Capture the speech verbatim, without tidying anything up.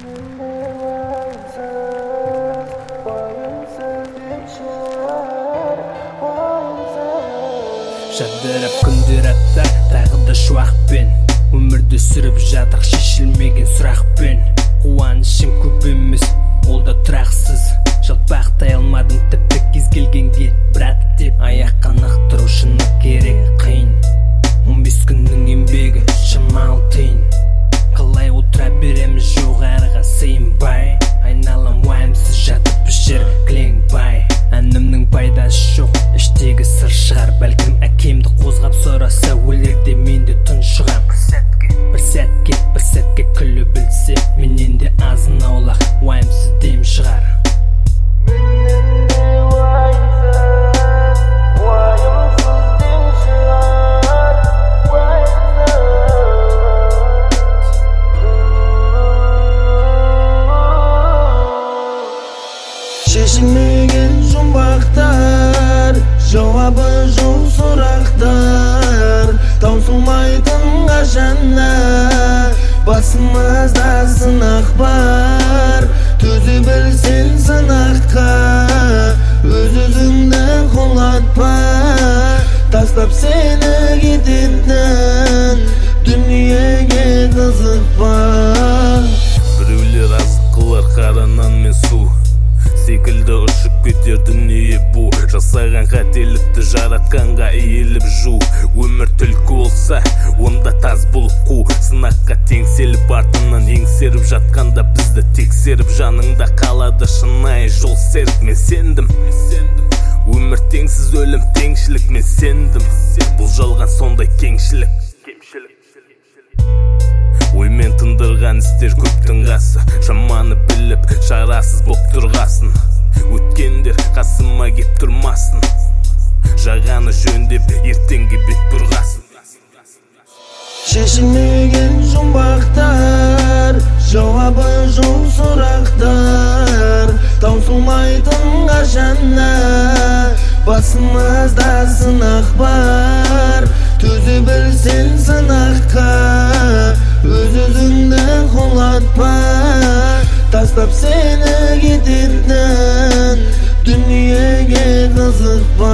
Жадырап күндер аттар тағы да шуақпен, өмірді сүріп жатыр шешілмеген сұрақпен. Қуанышым көп емес, ол да тұрақсыз, жалпақтай алмадым тіпті кез келгенге брат деп. Аяққа нықтыру шыны керек қиын, он бес күннің еңбегі шамалы тиын. Қалай отыра береміз жоғарыға сыйынбай, айналам уайымсыз жатып жер кілеңбай. Әнімнің пайдасы жоқ, іштегі сыр шығар, бәлкім әкемді қозғап сұраса өлерде мен де тұншығам. Бір сәтке, бір сәтке, бір сәтке күлі білсе, менен де азын аулақ уайымсыз дем шығар. Менен де уайымсыз, уайымсыз дем шығар, уайымсыз. Шешілмеген жұмбақтар, жауабы жоқ сұрақтар, таусылмайтын қашанда басымызда сынақ бар. Төзе білсең сынаққа, өз-өзіңді құлатпа, тастап сені кететін дүниеге қызықпа. Біреулер азық қылар қаранан мен су секілді ұшып кетер дүние бұл. Жасаған қателікті жаратқанға иіліп жу. Өмір түлкі болса, онда таз болып қу. Сынаққа теңселіп артынан еңсеріп жатқанда бізді тексеріп жаныңда қалады шынайы жол серік. Мен сендім, өмір теңсіз өлім теңшілік. Мен сендім, бұл жалған сондай кеңшілік. Оймен тындырған істер көптің қасы, шаманы біліп шарасыз боп тұрғасын. Өткендер қасыма кеп тұрмасын, жағаны жөндеп ертеңге бет бұрғасын. Шешілмеген жұмбақтар, жауабы жоқ сұрақтар, таусылмайтын қашанда басымызда сынақ бар. Төзе білсең сынаққа, өз-өзіңді құлатпа, тастап сені кететін дүниеге қызықпа.